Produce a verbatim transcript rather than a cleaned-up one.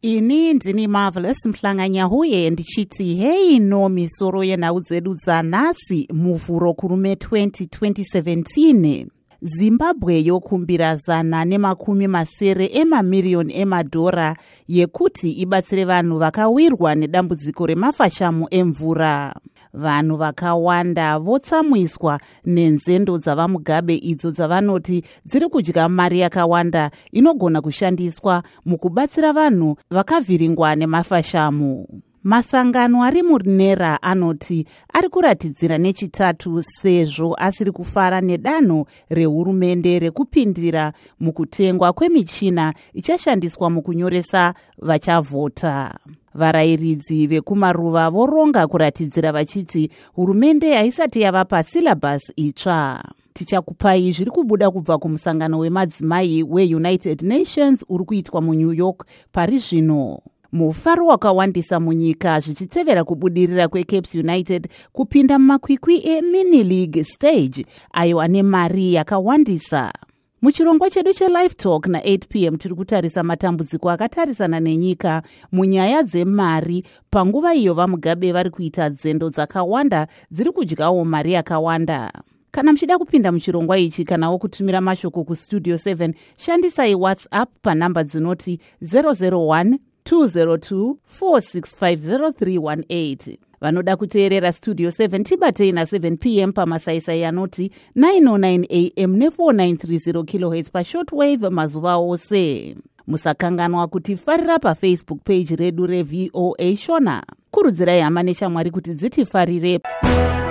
Ini ndini Marvelous Mhlanganyahuye ndichiti hei no misoro yenhau dzedu dzanhasi muvhuro kurume twenty twenty seventeen. Zimbabwe yokumbira zana nemakumi masere emamiriyoni emadhora yekuti ibatsire vanhu vakawirwa nedambudziko remafashamu emvura. Vanhu vakawanda votsamwiswa nenzendo dzavamugabe idzo dzavanoti dziri kudya mari yakawanda inogona kushandiswa mukubatsira vanhu vakavhiringwa nemafashamu. Masangano ari muNera anoti ari kuratidzira nechitatu sezvo asiri kufara nedanho rehurumende rekupindira mukutengwa kwemichina ichashandiswa mukunyoresa vachavhota. Varayiridzi vekumaruva voronga kuratidzira vachiti hurumende haisati yavapa syllabus itsva. Tichakupai zviri kubuda kubva kumusangano wemadzimai weUnited Nations uri kuitwa muNew York pari zvino. Mufaro wakawandisa munyika zvichitevera kubudirira kweCapes United kupinda mumakwikwi eMini League stage ayo ane mari yakawandisa. Muchirongwa chedu cheLive Talk na eight p m tiri kutarisa matambudziko akatarisana nenyika munyaya dzemari panguva iyo vamugabe vari kuita nzendo dzakawanda dziri kudyawo mari yakawanda. Kana mchida kupinda muchirongwa ichi kanawo kutumira mashoko kustudio seven, shandisai WhatsApp panamba dzinoti zero zero one two zero two four six five zero three one eight. Vanoda kuteerera Studio seven tibatei na seven p m pamasaisai anoti nine oh nine a m ne four nine three zero kilohertz pashortwave mazuva ose. Musakanganwa kuti farira paFacebook page redu reV O A Shona. Kurudzirai hama neshamwari kuti dzitifarire.